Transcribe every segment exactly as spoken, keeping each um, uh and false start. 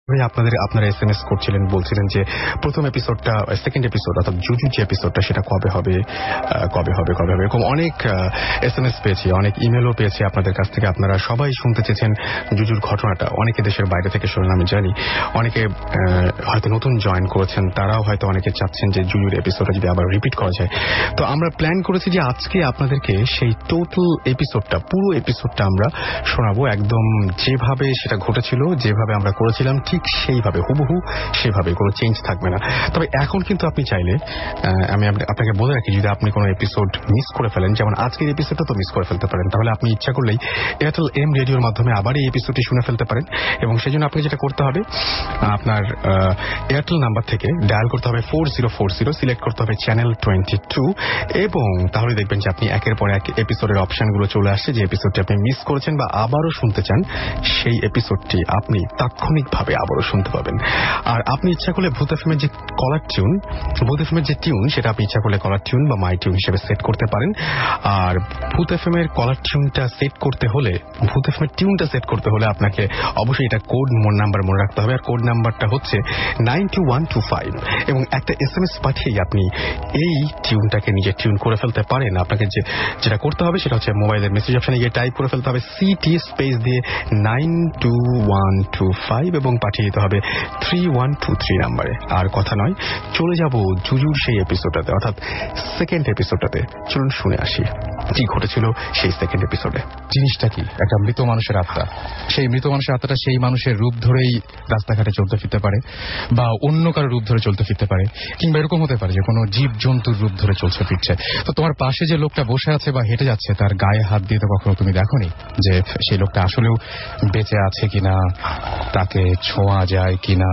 আপনাদের আপনারা এসএমএস করছিলেন, বলছিলেন যে প্রথম এপিসোডটা সেকেন্ড এপিসোড অর্থাৎ জুজু যে এপিসোডটা সেটা কবে হবে কবে হবে কবে হবে এরকম অনেক এসএমএস পেয়েছি, অনেক ইমেলও পেয়েছি আপনাদের কাছ থেকে। আপনারা সবাই শুনতে চেয়েছেন জুজুর ঘটনাটা। অনেকে দেশের বাইরে থেকে শুনেন আমি জানি, অনেকে হয়তো নতুন জয়েন করেছেন, তারাও হয়তো অনেকে চাচ্ছেন যে জুজুর এপিসোডটা যদি আবার রিপিট করা যায়। তো আমরা প্ল্যান করেছি যে আজকে আপনাদেরকে সেই টোটাল এপিসোডটা, পুরো এপিসোডটা আমরা শোনাবো, একদম যেভাবে সেটা ঘটেছিল, যেভাবে আমরা করেছিলাম ঠিক সেইভাবে, হুবহু সেভাবে, কোনো চেঞ্জ থাকবে না। তবে এখন কিন্তু আপনি চাইলে, আমি আপনাকে বলে রাখি, যদি আপনি কোনো এপিসোড মিস করে ফেলেন, যেমন আজকের এপিসোডটা তো মিস করে ফেলতে পারেন, তাহলে আপনি ইচ্ছা করলেই এয়ারটেল এম রেডিওর মাধ্যমে আবার এই এপিসোডটি শুনে ফেলতে পারেন। এবং সেই জন্য আপনি যেটা করতে হবে, আপনার এয়ারটেল নাম্বার থেকে ডায়াল করতে হবে four zero four zero, select করতে হবে চ্যানেল টোয়েন্টি টু, এবং তাহলে দেখবেন যে আপনি একের পর এক এপিসোডের অপশনগুলো চলে আসছে। যে এপিসোডটি আপনি মিস করেছেন বা আবারও শুনতে চান, সেই এপিসোডটি আপনি তাৎক্ষণিকভাবে আবারও শুনতে পাবেন। আর আপনি ইচ্ছা করলে ভূত এফএমের যে কলার টিউন, ভূত এফএমের যে টিউন, সেটা আপনি ইচ্ছা করলে কলার টিউন বা মাই টিউন হিসেবে সেট করতে পারেন। আর ভূত এফএমের কলার টিউনটা সেট করতে হলে, ভূত এফএমের টিউনটা সেট করতে হলে আপনাকে অবশ্যই এটা কোড নাম্বার মনে রাখতে হবে। আর কোড নাম্বারটা হচ্ছে nine two one two five, এবং একটা এসএমএস পাঠিয়েই আপনি এই টিউনটাকে নিজে টিউন করে ফেলতে পারেন। আপনাকে যে যেটা করতে হবে সেটা হচ্ছে মোবাইলের মেসেজ অপশনে গিয়ে টাইপ করে ফেলতে হবে সিটি স্পেস দিয়ে nine two one two five এবং পাঠিয়ে দিতে হবে থ্রি ওয়ান টু থ্রি নাম্বারে। আর কথা নয়, চলে যাব জুজুর সেই এপিসোডটাতে, অর্থাৎ সেকেন্ড এপিসোডটাতে। চলুন শুনে আসি কি ঘটেছিল সেই সেকেন্ড এপিসোডে। জিনিসটা কি? একটা মৃত মানুষের আত্মা। সেই মৃত মানুষের আত্মাটা সেই মানুষের রূপ ধরেই রাস্তাঘাটে চলতে ফিরতে পারে, বা অন্য কারো রূপ ধরে চলতে ফিরতে পারে, কিংবা এরকম হতে পারে যে কোনো জীব জন্তুর রূপ ধরে চলছে ফিরছে। তো তোমার পাশে যে লোকটা বসে আছে বা হেঁটে যাচ্ছে, তার গায়ে হাত দিয়ে তো কখনো তুমি দেখোনি যে সেই লোকটা আসলেও বেঁচে আছে কিনা, তাকে ছোঁয়া যায় কিনা।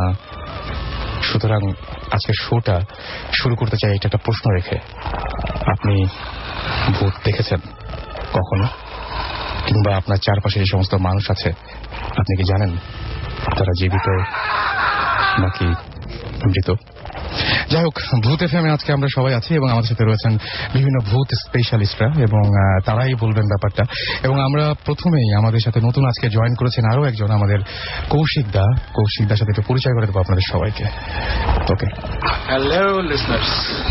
সুতরাং আজকের শোটা শুরু করতে চাই এটা একটা প্রশ্ন রেখে। আপনি ভূত দেখেছেন কখনো? কিংবা আপনার চারপাশে যে সমস্ত মানুষ আছে, আপনি কি জানেন তারা জীবিত নাকি মৃত? যাই হোক, ভূত এফএমে আজকে আমরা সবাই আছি এবং আমাদের সাথে রয়েছেন বিভিন্ন ভূত স্পেশালিস্টরা, এবং তারাই বলবেন ব্যাপারটা। এবং আমরা প্রথমেই আমাদের সাথে নতুন আজকে জয়েন করেছেন আরো একজন, আমাদের কৌশিক দা। কৌশিক দার সাথে একটু পরিচয় করে দেবো আপনাদের সবাইকে। ওকে, হ্যালো লিসনার্স,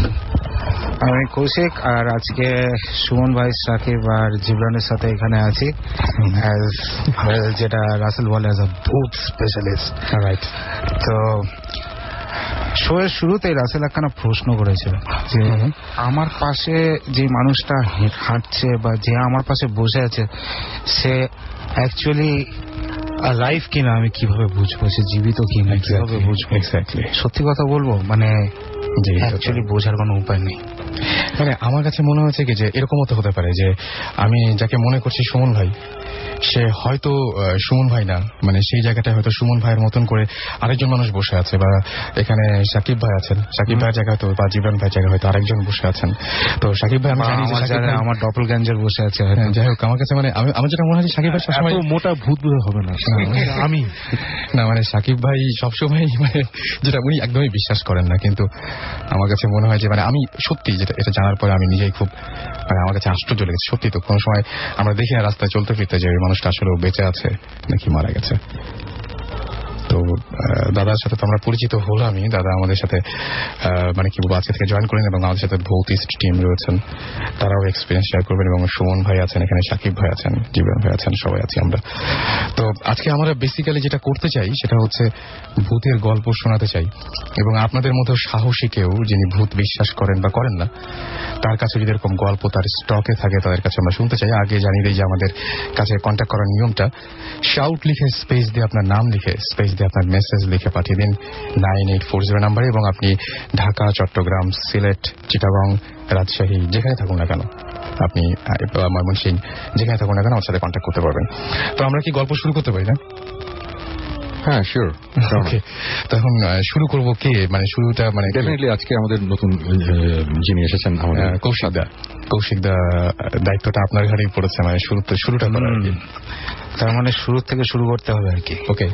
আমি কৌশিক, আর আজকে সুমন ভাই, সাকিব আর জিবরানের সাথে এখানে আছি, যেটা রাসেল বলে অ্যাজ আ ভূত স্পেশালিস্ট। রাইট। তো শোয়ের শুরুতেই রাসেল একখানা প্রশ্ন করেছিল যে আমার পাশে যে মানুষটা হাঁটছে বা যে আমার পাশে বসে আছে, সে অ্যাকচুয়ালি লাইফ কিনা আমি কিভাবে বুঝবো, সে জীবিত কিনা কিভাবে বুঝবো? এক্স্যাক্টলি। সত্যি কথা বলবো, মানে অ্যাকচুয়ালি বোঝার কোনো উপায় নেই। মানে আমার কাছে মনে হয়েছে কি যে এরকম হতে পারে যে আমি যাকে মনে করছি সুমন ভাই, সে হয়তো সুমন ভাই না, মানে সেই জায়গাটায় হয়তো সুমন ভাইয়ের মতন করে আরেকজন মানুষ বসে আছে, বা এখানে সাকিব ভাই আছেন, সাকিব ভাইয়ের জায়গায় হয়তো, বা জীবন ভাইয়ের জায়গায় হয়তো আরেকজন বসে আছেন। তো সাকিব ভাই, আমি জানি যে আমার ডপল গ্যাঞ্জার বসে আছে। যাই হোক, আমার কাছে মানে আমি আমার যেটা মনে হয় সাকিব ভাই সবসময় মোটা ভূত বোধ হবে না। আমি না, মানে সাকিব ভাই সবসময় মানে যেটা উনি একদমই বিশ্বাস করেন না, কিন্তু আমার কাছে মনে হয় যে মানে আমি সত্যি যেটা এটা জানার পরে আমি নিজেই খুব মানে আমার কাছে আশ্চর্য লেগেছে। সত্যি তো কোনো সময় আমরা দেখি না রাস্তায় চলতে ফিরতে যে ওই মানুষটা আসলে বেঁচে আছে নাকি মারা গেছে। তো দাদার সাথে তো আমরা পরিচিত হলামই। দাদা আমাদের সাথে মানে কি বলবো আজকে থেকে জয়েন করেন, এবং আমাদের সাথে ভৌতিস্ট টিম রয়েছেন, তারাও এক্সপিরিয়েন্স শেয়ার করবেন, এবং সুমন ভাই আছেন, এখানে সাকিব ভাই আছেন, জীবন ভাই আছেন, সবাই আছি আমরা। তো আজকে আমরা বেসিক্যালি যেটা করতে চাই সেটা হচ্ছে ভূতের গল্প শোনাতে চাই, এবং আপনাদের মতো সাহসী কেউ যিনি ভূত বিশ্বাস করেন বা করেন না, তার কাছে যদি এরকম গল্প তার স্টকে থাকে, তাদের কাছে আমরা শুনতে চাই। আগে জানিয়ে দিই যে আমাদের কাছে কন্ট্যাক্ট করার নিয়মটা, শাউট লিখে স্পেস দিয়ে আপনার নাম লিখে স্পেস দিয়ে আপনার মেসেজ লিখে পাঠিয়ে দিন নাইন এইট ফোর জিরো নাম্বারে, এবং আপনি ঢাকা, চট্টগ্রাম, সিলেট, চিটাগং, রাজশাহী যেখানে থাকুন না কেন, আপনি ময়মনসিংহ যেখানে থাকুন না কেন আমার সাথে কন্ট্যাক্ট করতে পারবেন। তো আমরা কি গল্প শুরু করতে পারি না? হ্যাঁ, শিওর। ওকে, তখন শুরু করবো কে, মানে শুরুটা মানে ডেফিনেটলি আজকে আমাদের নতুন যিনি এসেছেন আমাদের কৌশিক দা। কৌশিক দা, দায়িত্বটা আপনার ঘাড়েই পড়েছে, মানে শুরুতে শুরুটা করা আর কি। তার মানে শুরু থেকে শুরু করতে হবে আর কি। ওকে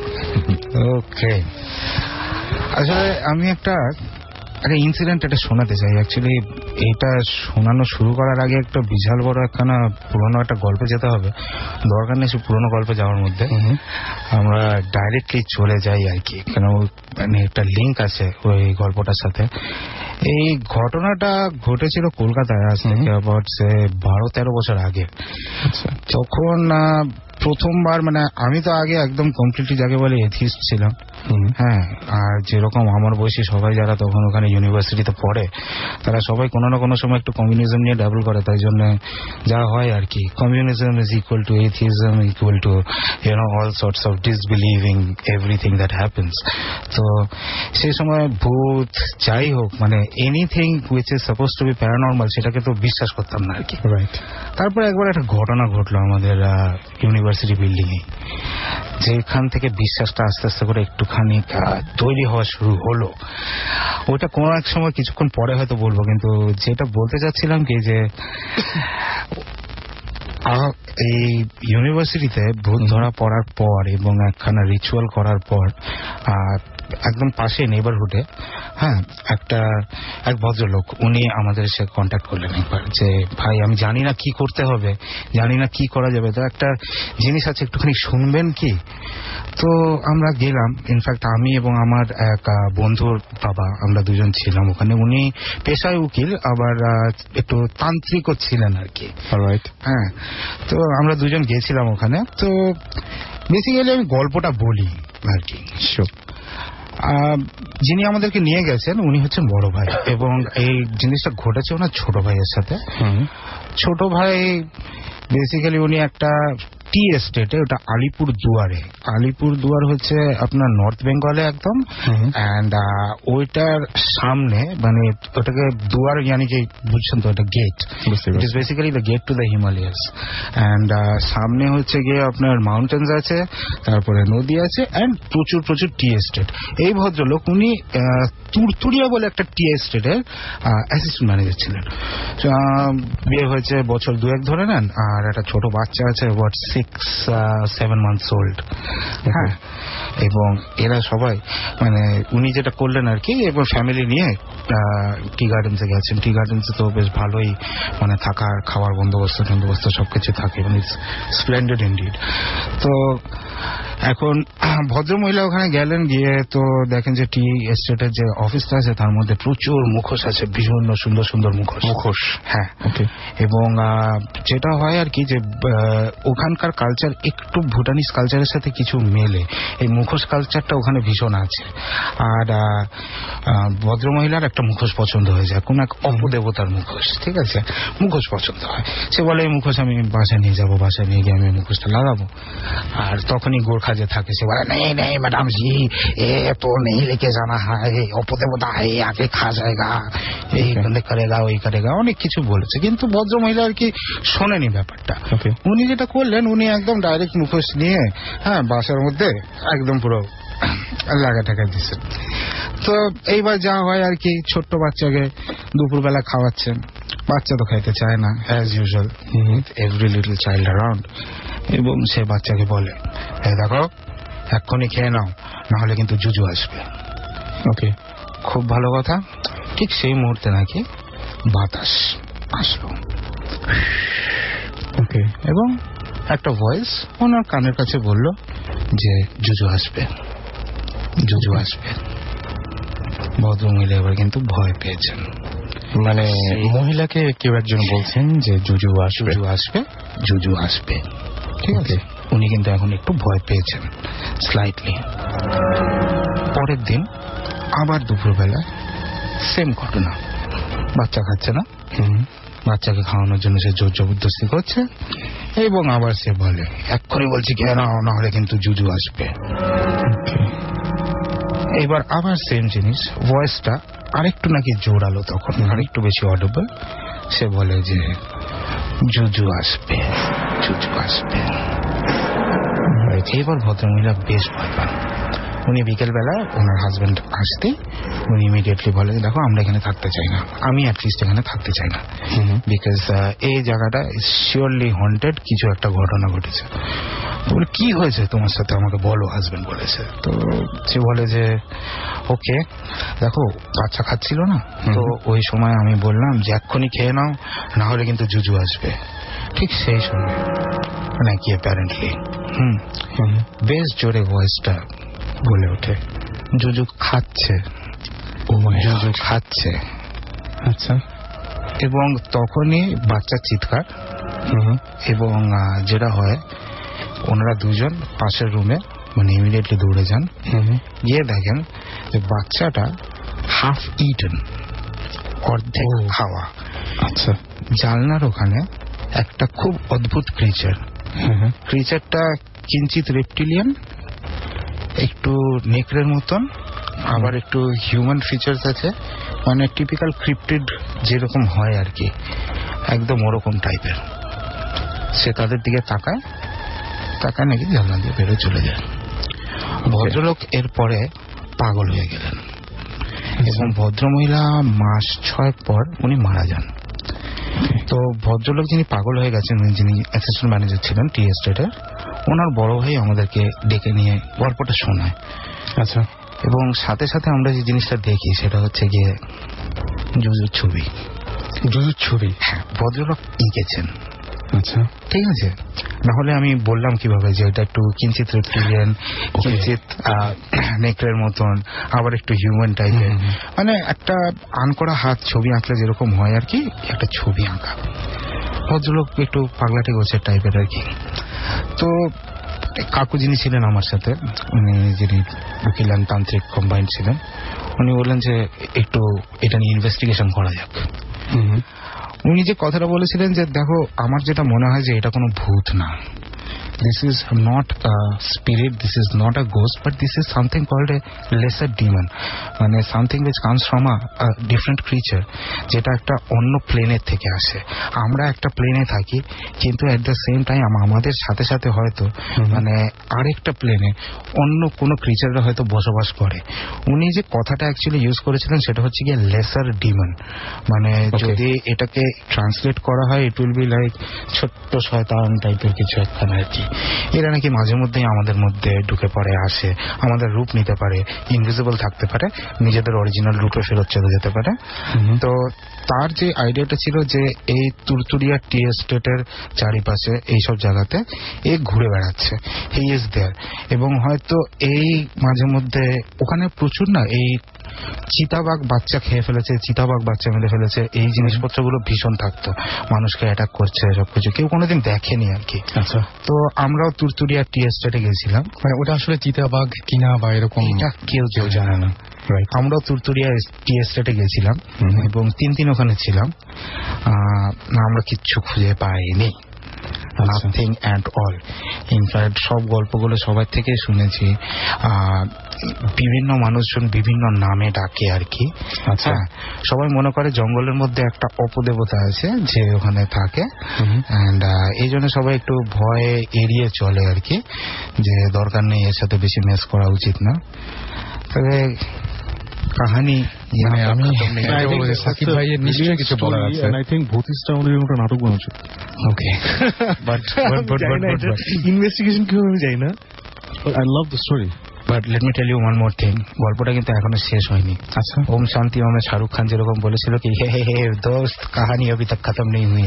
ওকে, আসলে আমি একটা একটা ইনসিডেন্ট এটা শোনাতে চাই। অ্যাকচুয়ালি এটা শোনানো শুরু করার আগে একটা বিশাল বড় একখানা পুরোনো একটা গল্পে যেতে হবে। দরকার নেই সে পুরোনো গল্পে যাওয়ার মধ্যে, আমরা ডাইরেক্টলি চলে যাই আর কি, কেন মানে একটা লিঙ্ক আছে ওই গল্পটার সাথে। এই ঘটনাটা ঘটেছিল কলকাতায় আজ থেকে অ্যাবাউট সে বারো তেরো বছর আগে। তখন প্রথমবার মানে আমি তো আগে একদম কমপ্লিটলি যাকে বলে এথিস্ট ছিলাম। হ্যাঁ, আর যেরকম আমার বয়সী সবাই যারা তখন ওখানে ইউনিভার্সিটিতে পড়ে তারা সবাই কোনো না কোনো সময় একটু কমিউনিজম নিয়ে ডাবল করে, তাই জন্য যা হয় আর কি, communism is equal to atheism equal to you know all sorts of disbelieving everything that happens. তো সেই সময় ভূত যাই হোক মানে anything which is suppose to be paranormal সেটাকে তো বিশ্বাস করতাম না আর কি। রাইট। তারপরে একবার একটা ঘটনা ঘটলো আমাদের ইউনিভার্সিটি বিল্ডিং এ, যেখান থেকে বিশ্বাসটা আস্তে আস্তে করে একটুখানি তৈরি হওয়া শুরু হলো। ওটা কোনো এক সময় কিছুক্ষণ পরে হয়তো বলবো, কিন্তু যেটা বলতে চাচ্ছিলাম কি যে এই ইউনিভার্সিটিতে ভূত ধরা পড়ার পর এবং একখানা রিচুয়াল করার পর একদম পাশে নেইবারহুডে হ্যাঁ একটা এক ভদ্রলোক উনি আমাদের সাথে কন্ট্যাক্ট করলেন একবার, যে ভাই আমি জানি না কি করতে হবে, জানি না কি করা যাবে, তো একটা জিনিস আছে একটুখানি শুনবেন কি? তো আমরা গেলাম। ইনফ্যাক্ট আমি এবং আমার এক বন্ধুর বাবা আমরা দুজন ছিলাম ওখানে। উনি পেশায় উকিল, আবার একটু তান্ত্রিকও ছিলেন আর কি। হ্যাঁ, তো আমরা দুজন গেছিলাম ওখানে। তো বেসিক্যালি আমি গল্পটা বলি আর কি। যিনি আমাদেরকে নিয়ে গেছেন উনি হচ্ছেন বড় ভাই, এবং এই জিনিসটা ঘটেছে ওনার ছোট ভাইয়ের সাথে। ছোট ভাই বেসিক্যালি উনি একটা টি এস্টেটে, ওটা আলিপুর দুয়ারে। আলিপুর দুয়ার হচ্ছে আপনার নর্থ বেঙ্গলে একদম, অ্যান্ড ওইটার সামনে মানে ওটাকে দুয়ার ইয়ানি কি বুঝছেন তো, ওটা gate, it is basically the gate to the Himalayas. And সামনে হচ্ছে গিয়ে আপনার মাউন্টেন্স আছে, তারপরে নদী আছে, অ্যান্ড প্রচুর প্রচুর টি এস্টেট। এই ভদ্রলোক উনি তুরতুরিয়া বলে একটা টি এস্টেটের অ্যাসিস্ট্যান্ট ম্যানেজার ছিলেন। বিয়ে হয়েছে বছর দুয়েক ধরে নেন, আর একটা ছোট বাচ্চা আছে about six seven months old. হ্যাঁ, এবং এরা সবাই মানে উনি যেটা করলেন আর কি, এবং ফ্যামিলি নিয়ে টি গার্ডেন্সে গেছেন। টি গার্ডেন্সে তো বেশ ভালোই মানে থাকার খাওয়ার বন্দোবস্ত বন্দোবস্ত সবকিছু থাকে, মানে স্প্লেন্ডেড ইনডিড। তো এখন ভদ্রমহিলা ওখানে গেলেন, গিয়ে তো দেখেন যে টি এস্টেটের যে অফিসটা আছে তার মধ্যে প্রচুর মুখোশ আছে, বিভিন্ন সুন্দর সুন্দর মুখোশ মুখোশ হ্যাঁ, এবং যেটা হয় আর কি যে ওখানকার কালচার একটু ভুটানিজ কালচারের সাথে কিছু মেলে, এই মুখোশ কালচারটা ওখানে ভীষণ আছে। আর ভদ্রমহিলার একটা মুখোশ পছন্দ হয়ে যায়, কোন এক অপদেবতার মুখোশ, ঠিক আছে, মুখোশ পছন্দ হয়। সে বলে এই মুখোশ আমি বাসায় নিয়ে যাবো, বাসায় নিয়ে গিয়ে আমি মুখোশটা লাগাবো। আর তখনই গোর্খা যে থাকে সে বলে নেই নেই ম্যাডাম জি এ তো নেই লেকে জানা হয়, অপদেবতা হয়, আগে খা যায়গা, এই করেগা ওই করেগা, অনেক কিছু বলেছে। কিন্তু ভদ্রমহিলা আর কি শোনেনি ব্যাপারটা। উনি যেটা করলেন, উনি একদম ডাইরেক্ট মুখোশ নিয়ে হ্যাঁ বাসার মধ্যে একদম পুরো লাগা টাকা দিচ্ছেন। তো এইবার যা হয় আর কি, ছোট্ট বাচ্চাকে দুপুরবেলা খাওয়াচ্ছেন, বাচ্চা তো খাইতে চায় না as usual, every little child around, এবং সে বাচ্চাকে বলে এই দেখো এক্ষুনি খেয়ে নাও, নাহলে কিন্তু জুজু আসবে। ওকে, খুব ভালো কথা। ঠিক সেই মুহূর্তে নাকি বাতাস আসলো, ওকে, এবং একটা ভয়েস ওনার কানের কাছে বলল যে জুজু আসবে, জুজু আসবে। ভদ্রমহিলা এবার কিন্তু ভয় পেয়েছেন, মানে মহিলাকে কেউ একজন বলছেন যে জুজু আসবে, জুজু আসবে, জুজু আসবে, ঠিক আছে। উনি কিন্তু এখন একটু ভয় পেয়েছেন স্লাইটলি। পরের দিন আবার দুপুরবেলা সেম ঘটনা, বাচ্চা খাচ্ছে না, বাচ্চাকে খাওয়ানোর জন্য সে জোর জবরদস্তি করছে, এবং আবার সে বলে এক্ষুনি বলছি কে নাও, না হলে কিন্তু জুজু আসবে। এবার আবার সেম জিনিস, ভয়েসটা আরেকটু নাকি জোরালো, তখন আরেকটু বেশি অডিবল। সে বলে যে জুজু আসবে, জুজু আসবে। এবার ভদ্রমহিলা বেশ ভয় পান। উনি বিকেলবেলা ওনার হাজবেন্ড আসতে উনি ইমিডিয়েটলি বলে দেখো আমরা এখানে থাকতে চাই না, আমি অ্যাটলিস্ট এখানে থাকতে চাই না, বিকজ এই জায়গাটা শিওরলি হন্টেড, কিছু একটা ঘটনা ঘটেছে। বলে কি হয়েছে তোমার সাথে আমাকে বলো, হাজবেন্ড বলেছে। তো সে বলে যে ওকে দেখো বাচ্চা খাচ্ছিল না, তো ওই সময় আমি বললাম যে এক্ষুনি খেয়ে নাও, না হলে কিন্তু জুজু আসবে। ঠিক সেই সময় নাকি অ্যাপারেন্টলি হুম বেশ জোরে ভয়েসটা বলে ওঠে, জুজু খাচ্ছে, জুজু খাচ্ছে। আচ্ছা। এবং তখনই বাচ্চার চিৎকার, এবং যেটা হয় ওনারা দুজন পাশের রুমে মানে ইমিডিয়েটলি দৌড়ে যান, গিয়ে দেখেন যে বাচ্চাটা হাফ ইটেন, অর্ধেক খাওয়া। আচ্ছা। জানলার ওখানে একটা খুব অদ্ভুত ক্রিচার, ক্রিচারটা কিঞ্চিত রেপটিলিয়ান, একটু নেকড়ের মতন, আবার একটু হিউম্যান ফিচার্স আছে, মানে টিপিক্যাল ক্রিপ্টিড যেরকম হয় আর কি, একদম ওরকম টাইপের। সে তাদের দিকে তাকায়, তাকায় নাকি জানলা দিয়ে বেরোয় চলে যায়। ভদ্রলোক এরপরে পাগল হয়ে গেলেন এবং ভদ্রমহিলা মাস ছয় পর উনি মারা যান। তো ভদ্রলোক যিনি পাগল হয়ে গেছেন, যিনি অ্যাসিস্ট্যান্ট ম্যানেজার ছিলেন টি এস্টেটের, ওনার বড় ভাই আমাদেরকে ডেকে নিয়ে গল্পটা শোনায়। আচ্ছা। এবং সাথে সাথে আমরা যে জিনিসটা দেখি সেটা হচ্ছে গিয়ে জুজুর ছবি। জুজুর ছবি? হ্যাঁ, ভদ্রলোক এঁকেছেন। আচ্ছা, ঠিক আছে। না হলে আমি বললাম কিভাবে যে এটা একটু কিঞ্চিত রেপ্টিলিয়ান, কিঞ্চিত নেকড়ের মতন, আবার একটু হিউম্যান টাইপের, মানে একটা আনকরা হাত ছবি আঁকলে যেরকম হয় আর কি, একটা ছবি আঁকা। ভদ্রলোক একটু পাগলাটে গোছের টাইপের আর কি। তো কাকু যিনি ছিলেন আমার সাথে, উনি যিনি উকিলান তান্ত্রিক কম্বাইন্ড ছিলেন, উনি বললেন যে একটু এটা নিয়ে ইনভেস্টিগেশন করা যাক। উনি যে কথাটা বলেছিলেন যে দেখো আমার যেটা মনে হয় যে এটা কোনো ভূত না, this is not a spirit, this is not a ghost, but this is something called a lesser demon, মানে something which comes from a, a different creature, যেটা একটা অন্য প্লেনের থেকে আসে। আমরা একটা প্লেনে থাকি, কিন্তু at the same time আমাদের সাথে সাথে হয়তো মানে আরেকটা প্লেনে অন্য কোনো ক্রিচাররা হয়তো বসবাস করে। উনি যে কথাটা অ্যাকচুয়ালি ইউজ করেছিলেন সেটা হচ্ছে গিয়ে লেসার ডিমন, মানে যদি এটাকে ট্রান্সলেট করা হয় ইট উইল বি লাইক ছোট্ট শয়তান টাইপের কিছু একখানা আর কি। এরা নাকি মাঝে মধ্যেই আমাদের মধ্যে ঢুকে পড়ে, আসে, আমাদের রূপ নিতে পারে, ইনভিজিবল থাকতে পারে, নিজেদের অরিজিনাল রূপে ফেরত চলে যেতে পারে। তো তার যে আইডিয়াটা ছিল যে এই তুরতুরিয়া টি এস্টেটের চারিপাশে এইসব জায়গাতে এ ঘুরে বেড়াচ্ছে, হি ইজ দেয়ার। এবং হয়তো এই মাঝে মধ্যে ওখানে প্রচুর না এই চিতাবাঘ বাচ্চা খেয়ে ফেলেছে, চিতাবাঘ বাচ্চা মেরে ফেলেছে, এই জিনিসপত্রগুলো ভীষণ থাকতো, মানুষকে অ্যাটাক করছে, সবকিছু কেউ কোনোদিন দেখেনি আর কি। আচ্ছা। তো আমরাও তুরতুরিয়া টি এস্টেটে গেছিলাম, মানে ওটা আসলে চিতাবাঘ কিনা বা এরকম এটা কেউ কেউ জানে না। আমরাও তুরতুরিয়া টি এস্টেটে গেছিলাম এবং তিন দিন ওখানে ছিলাম, আমরা কিচ্ছু খুঁজে পাইনি, নাথিং অ্যাট অল। ইনফ্যাক্ট সব গল্পগুলো সবার থেকে শুনেছি, বিভিন্ন মানুষজন বিভিন্ন নামে ডাকে আর কি। আচ্ছা, সবাই মনে করে জঙ্গলের মধ্যে একটা অপদেবতা আছে যে ওখানে থাকে, এন্ড এই জন্য সবাই একটু ভয়ে এড়িয়ে চলে আর কি, যে দরকার নেই, এর সাথে বেশি মেস করা উচিত না। তবে কাহিনী মানে আমি সাকিব ভাইয়ের নিশ্চয়ই কিছু বলার আছে। আই থিঙ্ক ভূতিসটা আমাদের একটা নাটক বানাচ্ছে। ওকে, বাট ইনভেস্টিগেশন কিভাবে আমি যাই না। I love the story, but let me tell you one more thing, গল্পটা কিন্তু এখনো শেষ হয়নি। আচ্ছা। ওম শান্তি ওমে শাহরুখ খান যেরকম বলেছিল কি হে হে হে দোস্ত কাহানি অভি তক খতম নেই হুই।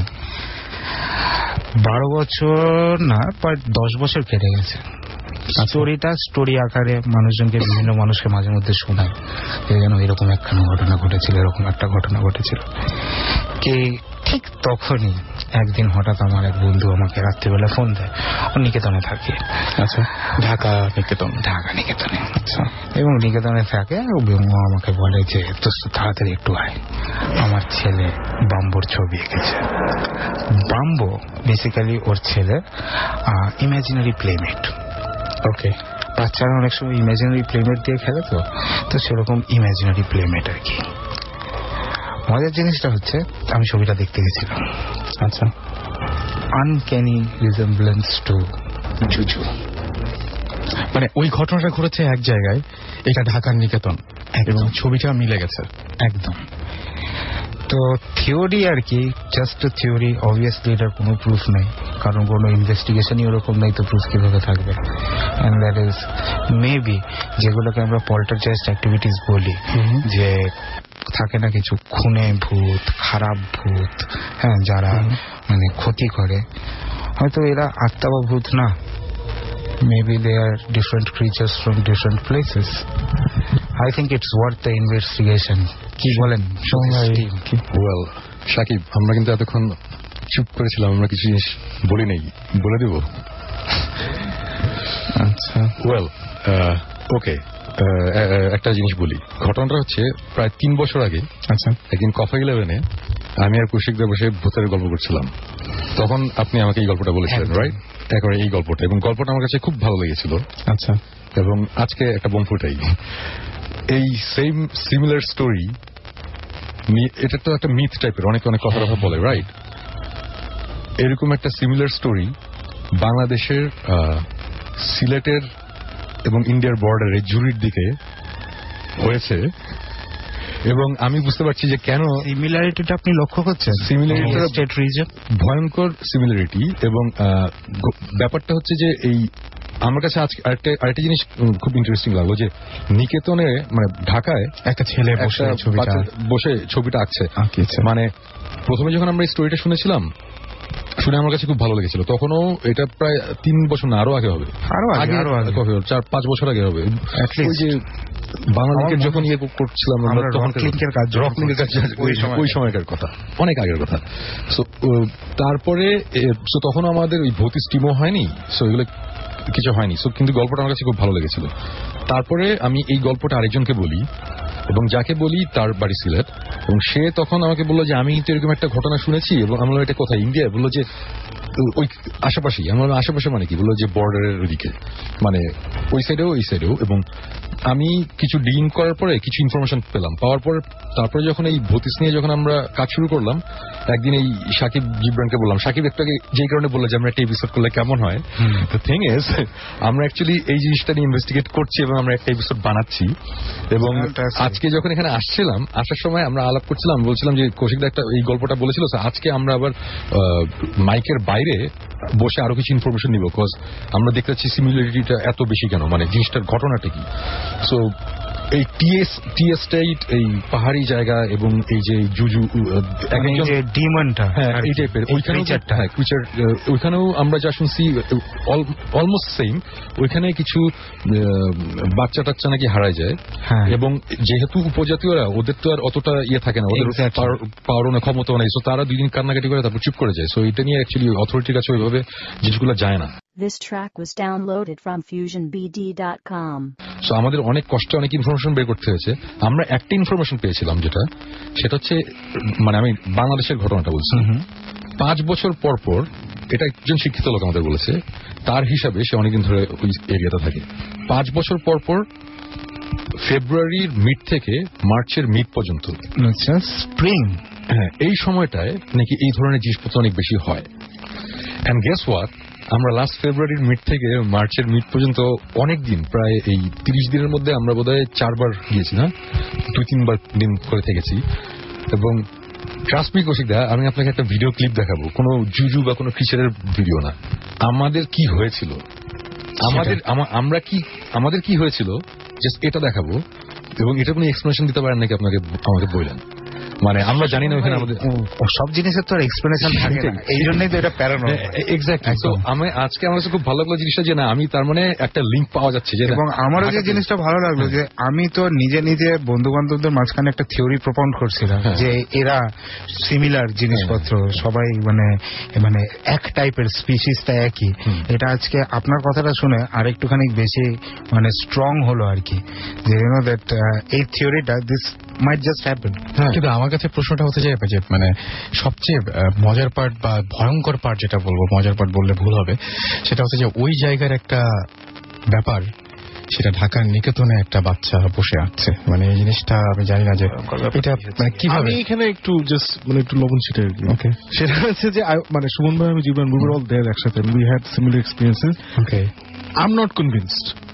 বারো বছর না, প্রায় দশ বছর কেটে গেছে। স্টোরিটা স্টোরি আকারে মানুষজনকে, বিভিন্ন মানুষকে মাঝে মধ্যে শোনায় যে যেন এরকম একখানা ঘটনা ঘটেছিল, এরকম একটা ঘটনা ঘটেছিল। কি ঠিক তখনই একদিন হঠাৎ আমার এক বন্ধু আমাকে রাত্রিবেলা ফোন দেয়, ও নিকেতনে থাকে। আচ্ছা, ঢাকা নিকেতন? ঢাকা নিকেতনে। আচ্ছা। এবং নিকেতনে থাকে, ও আমাকে বলে যে তো তাড়াতাড়ি একটু আয়, আমার ছেলে বাম্বোর ছবি এঁকেছে। বাম্বো বেসিক্যালি ওর ছেলের ইমাজিনারি প্লেমেট। ওকে, বাচ্চারা অনেক সময় ইমাজিনারি প্লেমেট দিয়ে খেলে, তো তো সেরকম ইমাজিনারি প্লেমেট আর কি। মজার জিনিসটা হচ্ছে আমি ছবিটা দেখতে গেছিলাম। আচ্ছা। আনক্যানি রিজেম্বলেন্স টু জুজু, মানে ওই ঘটনাটা ঘটেছে এক জায়গায়, এটা ঢাকার নিকেতন, এবং ছবিটা মিলে গেছে একদম। তো থিওরি আর কি, জাস্ট থিওরি, অবভিয়াসলি এটার কোনো প্রুফ নেই, কারণ কোনো ইনভেস্টিগেশনই ওরকম নেই, তো প্রুফ কিভাবে থাকবে? অ্যান্ড দ্যাট ইজ মেবি যেগুলোকে আমরা পল্টারজাইজড অ্যাক্টিভিটিস বলি, যে থাকে না কিছু খুনে ভূত, খারাপ ভূত, হ্যাঁ, যারা মানে ক্ষতি করে, হয়তো এরা আত্মা বা ভূত না, maybe they are different creatures from different places. I think it's worth the investigation. কি বলেন ওয়েল শাকিব, আমরা কিন্তু এতক্ষণ চুপ করেছিলাম, আমরা কিছু জিনিস বলি নেই, বলে দেব। আচ্ছা, ওয়েল ওকে, একটা জিনিস বলি। ঘটনাটা হচ্ছে প্রায় তিন বছর আগে। আচ্ছা, একদিন কফি ইলেভেনে আমি আর কৌশিকদা বসে ভূতের গল্প করছিলাম, তখন আপনি আমাকে এই গল্পটা বলেছিলেন, রাইট? একেবারে এই গল্পটা, এবং গল্পটা আমার কাছে খুব ভালো লেগেছিল। আচ্ছা, এবং আজকে একটা বোম ফুটাই, এই সেম সিমিলার স্টোরি, এটা তো একটা মিথ টাইপের, অনেকে অনেক কথা কথা বলে, রাইট? এরকম একটা সিমিলার স্টোরি বাংলাদেশের সিলেটের এবং ইন্ডিয়ার বর্ডারে জুরির দিকে হয়েছে, এবং আমি বুঝতে পারছি যে কেন সিমিলারিটিটা আপনি লক্ষ্য করছেন। সিমিলারিটি স্টেট রিজন, ভয়ঙ্কর সিমিলারিটি। এবং ব্যাপারটা হচ্ছে যে এই আমার কাছে আজকে আরেকটা আরেকটা জিনিস খুব ইন্টারেস্টিং লাগলো, যে নিকেতনে মানে ঢাকায় একটা ছেলে বসে ছবিটা বসে ছবিটা আঁকছে। মানে প্রথমে যখন আমরা এই স্টোরিটা শুনেছিলাম, শুনে আমার কাছে খুব ভালো লেগেছিল। তখনও এটা প্রায় তিন বছর না আরো আগে হবে, আরো আগে আরো আগে চার পাঁচ বছর আগে হবে। ওই যে বাংলাদেশের যখন ইয়ে করছিলাম আমরা, তখন রকলিংকের কাজ, ওই সময়কার কথা, অনেক আগের কথা। সো তারপরে তখনও আমাদের ওই ভৌতিক স্টিমও হয়নি, সো এগুলো কিছু হয়নি। সো কিন্তু গল্পটা আমার কাছে খুব ভালো লেগেছিল। তারপরে আমি এই গল্পটা আরেকজনকে বলি, এবং যাকে বলি তার বাড়ি সিলেট, এবং সে তখন আমাকে বললো যে আমি তো এরকম একটা ঘটনা শুনেছি, এবং আমি বললাম এটা কোথায়? ইন্ডিয়া? বললো যে ওই আশেপাশেই। আমার আশেপাশে মানে কি? বললো যে বর্ডারের ওইদিকে, মানে ওই সাইডেও এই সাইডেও। এবং আমি কিছু ডিলিং করার পরে কিছু ইনফরমেশন পেলাম, পাওয়ার পর তারপরে যখন এই ভতিস নিয়ে যখন আমরা কাজ শুরু করলাম, একদিন এই সাকিব জিব্রানকে বললাম, সাকিব একটাকে যেই কারণে বললো যে আমরা একটা এপিসোড করলে কেমন হয়। দ্য থিং ইজ, আমরা অ্যাকচুয়ালি এই জিনিসটা নিয়ে ইনভেস্টিগেট করছি এবং আমরা একটা এপিসোড বানাচ্ছি। এবং আজকে যখন এখানে আসছিলাম, আসার সময় আমরা আলাপ করছিলাম, বলছিলাম যে কৌশিকদা একটা এই গল্পটা বলেছিল, আজকে আমরা আবার মাইকের বাইরে বসে আরো কিছু ইনফরমেশন নিব, বিকজ আমরা দেখতে পাচ্ছি সিমিলারিটিটা এত বেশি কেন, মানে জিনিসটার ঘটনাটা কি। সো এই টিএস টিএস স্টেট, এই পাহাড়ি জায়গা, এবং এই যে জুজু ডিমনটা, হ্যাঁ এই টাইপের, ওইখানেও আমরা যা শুনছি অলমোস্ট সেম। ওইখানে কিছু বাচ্চা টাচ্চা নাকি হারায় যায়, এবং যেহেতু উপজাতীয়রা, ওদের তো আর অতটা ইয়ে থাকে না, ওদের পাওয়ার অনেক ক্ষমতা নেই, সো তারা দুই দিন কান্নাকাটি করে তারপর চুপ করে যায়। সো এটা নিয়ে অ্যাকচুয়ালি অথরিটির কাছে ওইভাবে জিনিসগুলো যায় না। This track was downloaded from fusion b d dot com. So আমাদের অনেক কষ্টে অনেক ইনফরমেশন বের করতে হয়েছে। আমরা একটা ইনফরমেশন পেয়েছিলাম, যেটা সেটা হচ্ছে, মানে আমি বাংলাদেশের ঘটনাটা বলছি। পাঁচ বছর পর পর, এটা একজন শিক্ষিত লোক আমাদের বলেছে, তার হিসাবে সে অনেকদিন ধরে ওই এরিয়াতে থাকে। পাঁচ বছর পর পর ফেব্রুয়ারির মিড থেকে মার্চের মিড পর্যন্ত, স্প্রিং, হ্যাঁ এই সময়টায় নাকি এই ধরনের জিনিসপত্র অনেক বেশি হয়। এন্ড গেস হোয়াট, আমরা লাস্ট ফেব্রুয়ারির মিড থেকে মার্চের মিড পর্যন্ত অনেক দিন, প্রায় এই তিরিশ দিনের মধ্যে আমরা বোধহয় চারবার গিয়েছি, না দুই তিনবার দিন করে থেকেছি। এবং ট্রাস্ট মি কৌশিকদা, আমি আপনাকে একটা ভিডিও ক্লিপ দেখাবো, কোনো জুজু বা কোনো ক্রিচারের ভিডিও না, আমাদের কি হয়েছিল, আমাদের আমরা কি আমাদের কি হয়েছিল জাস্ট এটা দেখাবো। এবং এটা কোনো এক্সপ্লেনেশন দিতে পারেন নাকি আপনাকে, আমাকে বললেন। মানে আমরা জানি না ওখানে আমাদের সব জিনিসের তো এক্সপ্লেনেশন থাকে না, এই জন্যই তো এটা প্যারানর্মাল। এক্স্যাক্টলি। তো আমি আজকে আমার কাছে খুব ভালো লাগলো জিনিসটা, যে না আমি তার মানে একটা লিঙ্ক পাওয়া যাচ্ছে। যে এবং আমারও যে জিনিসটা ভালো লাগলো, যে আমি তো নিজে নিজে বন্ধু বান্ধবদের মাঝখানে একটা থিওরি প্রপন্ড করছিলাম, যে এরা সিমিলার জিনিসপত্র, সবাই মানে মানে এক টাইপের, স্পিসিসটা একই। এটা আজকে আপনার কথাটা শুনে আরেকটুখানি বেশি মানে স্ট্রং হলো আর কি, যে ইউ নো দ্যাট এই থিওরিটা দিস মাইট জাস্ট হ্যাপেন। কিন্তু আমার কাছে প্রশ্নটা হতে যায় যে মানে সবচেয়ে মজার পার্ট বা ভয়ঙ্কর পার্ট, যেটা বলবো, মজার পার্ট বললে ভুল হবে, সেটা হচ্ছে যে ওই জায়গার একটা ব্যাপার, সেটা ঢাকার নিকেতনে একটা বাচ্চা বসে আছে। মানে এই জিনিসটা আমি জানি না যে এটা মানে কিভাবে। আমি এখানে একটু জাস্ট মানে একটু লবণ ছিটে আর কি। ওকে, সেটা হচ্ছে যে মানে সুমন ভাই, আমি জীবন, we were all there একসাথে, we had similar experiences. Okay, I'm not convinced.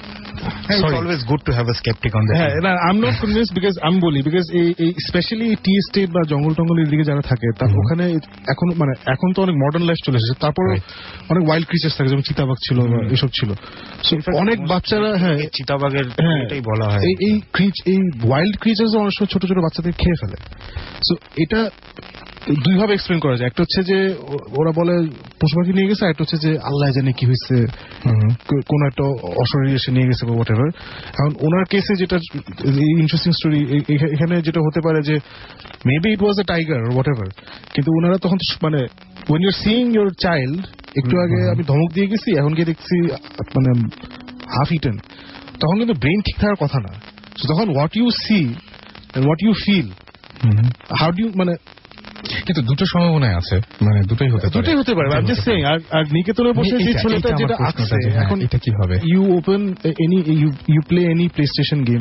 It's always good to have a skeptic on the হ্যাঁ না I am not convince because আমি বলি বিকজ এই স্পেশালি টি এস্টেট বা জঙ্গল টঙ্গলের দিকে যারা থাকে তার ওখানে এখন মানে এখন তো অনেক মডার্ন লাইফ চলে এসেছে, তারপর অনেক ওয়াইল্ড ক্রিচার্স থাকে, যেমন চিতাবাঘ ছিল বা এসব ছিল। অনেক বাচ্চারা হ্যাঁ চিতাবাঘের এটাই বলা হয়, এই এই এই ওয়াইল্ড ক্রিচার্স অনেক সময় ছোট ছোট বাচ্চাদের খেয়ে ফেলে। সো এটা দুই ভাবে এক্সপ্লেন করা যায়, একটা হচ্ছে যে ওরা বলে পশু পাখি নিয়ে গেছে, একটা হচ্ছে যে আল্লাহ জানে কি হয়েছে, কোন একটা অশরীর এসে নিয়ে গেছে বা হোয়াট এভার। এখন ওনার কেসে যেটা ইন্টারেস্টিং স্টোরি এখানে যেটা হতে পারে যে maybe it was a tiger whatever, কিন্তু ওনারা তখন মানে when you're seeing your child, একটু আগে আমি ধমক দিয়ে গেছি এখন গিয়ে দেখছি মানে হাফ ইটেন, তখন কিন্তু ব্রেন ঠিক থাকার কথা না। তখন what you see and what you feel, how do you মানে কিন্তু দুটো সম্ভাবনায় আছে, মানে দুটোই হতে পারে, দুটোই হতে পারে। আমি জাস্ট সেইং আর আর নিকেতনে বসে যে ছেলেটা যেটা আছে এখন এটা কি হবে, you open any you you play any PlayStation game,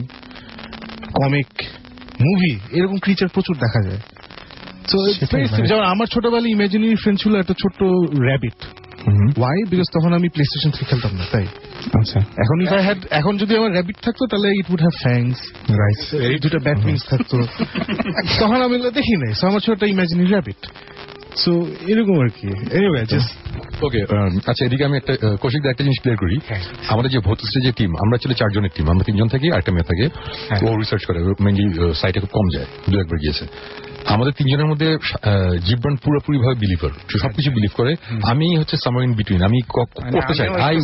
comic, movie, এরকম ক্রিচার প্রচুর দেখা যায়। সো যেমন আমার ছোটবেলায় ইমাজিনারি ফ্রেন্ড ছিল একটা ছোট্ট র্যাবিট। ওয়াই? বিকজ তখন আমি প্লে স্টেশন থ্রি খেলতাম না, তাই। আচ্ছা, এখন ইফ আই হ্যাড এখন যদি আমার র্যাবিট থাকতো তাহলে it would have fangs, right, এই দুটো ব্যাট উইংস থাকতো, তখন আমি দেখি নাই। সো আমার ছোট একটা ইমাজিনারি র্যাবিট। সো এরকম আর কি। Anyway just okay. আচ্ছা, এদিকে আমি একটা কৌশিক একটা জিনিস ক্লিয়ার করি। আমাদের যে ভৌতশ্রী যে টিম, আমরা ছিল চারজনের টিম, আমরা তিনজন থাকি, আরেকটা মেয়ে থাকে, ও রিসার্চ করে, মেনলি সাইটে খুব কম যায়, দু একবার গিয়েছে। আমাদের তিনজনের মধ্যে জিব্রান পুরোপুরি ভাবে বিলিভার, সবকিছু বিলিভ করে। আমি হচ্ছে সামওয়্যার ইন বিটুইন, আমি করতে চাই, I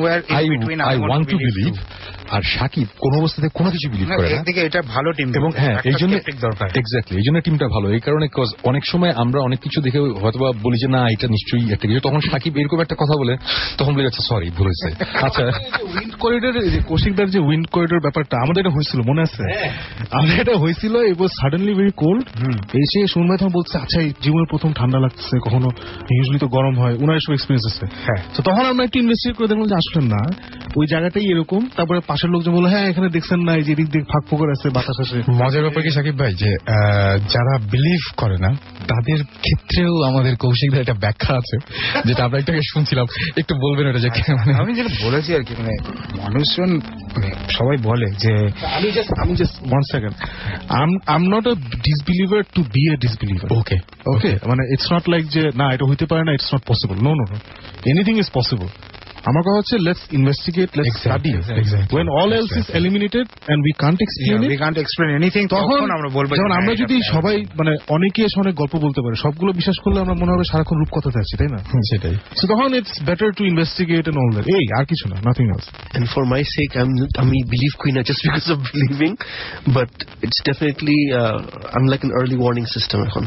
I want to believe. আর সাকিব কোন অবস্থাতে কোনো কিছু বিলিভ করে না। এটা ভালো টিম, এবং হ্যাঁ এই জন্য এক্স্যাক্টলি এই জন্য টিমটা ভালো, এই কারণে অনেক সময় আমরা অনেক কিছু দেখে হয়তো বলি যে না এটা নিশ্চয়ই একটা কিছু, তখন সাকিব এরকম একটা কথা বলে, তখন বলে যাচ্ছে সরি ভুল হয়েছে। আচ্ছা, উইন্ড করিডোর, কৌশিকদার যে উইন্ড করিডোর ব্যাপারটা আমাদের এটা হয়েছিল মনে আছে? আমাদের এটা হয়েছিল, it was suddenly very cold. এসে শুনবে তখন বলছে আচ্ছা এই জীবনের প্রথম ঠান্ডা লাগছে, কখনো ইউজুয়ালি তো গরম হয়, ওনার এসব এক্সপিরিয়েন্স আছে। তো তখন আমরা একটু ইনভেস্টিগেট করে দেখলাম যে আসলে না, ওই জায়গাটাই এরকম। তারপরে পাশের লোকজন বললো হ্যাঁ এখানে দেখছেন না, এই যে দিক দিক ফাঁক ফোকর আছে, বাতাস আসে। মজার ব্যাপার কি সাকিব ভাই, যে যারা বিলিভ করে না তাদের ক্ষেত্রেও আমাদের কৌশিকদের একটা ব্যাখ্যা আছে, যেটা আমরা একটু শুনছিলাম, একটু বলবেন ওটা যে আমি যেটা বলেছি আর কি, মানে মানুষজন সবাই বলে যে আমি জাস্ট আমি just one second I am not a disbeliever to be a disbeliever. Okay okay, মানে ইটস নট লাইক যে না এটা হইতে পারে না, it's not possible, no no no, anything is possible. আমার কথা হচ্ছে let's investigate, let's study, when all else is eliminated and we can't explain it, we can't explain anything, তখন আমরা বলবো। যেমন আমরা যদি সবাই মানে অনেকে এসে অনেক গল্প বলতে পারে, সবগুলো বিশ্বাস করলে আমরা মনে হবে সারাক্ষণ রূপকথাতে আছি, তাই না? সেটাই। সো তখন it's better to investigate and all that. এই আর কিছু না, nothing else. And for my sake, I'm আমি believe queen not just because of believing, but it's definitely uh, I'm like an early warning system এখন।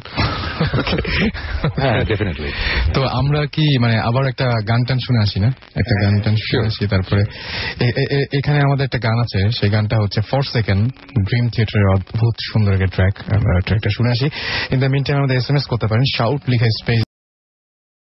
হ্যাঁ definitely. তো আমরা কি মানে আবার একটা গান টান শুনে আসি না? একটা গান টান শুনে আসি, তারপরে এখানে আমাদের একটা গান আছে, সেই গানটা হচ্ছে ফর সেকেন্ড, ড্রিম থিয়েটারের অদ্ভুত সুন্দর একটা ট্র্যাক। ট্র্যাকটা শুনে আসি। ইন দ্য মিন টাইম আমাদের এস এম এস করতে পারেন, শাউট লিখে স্পেস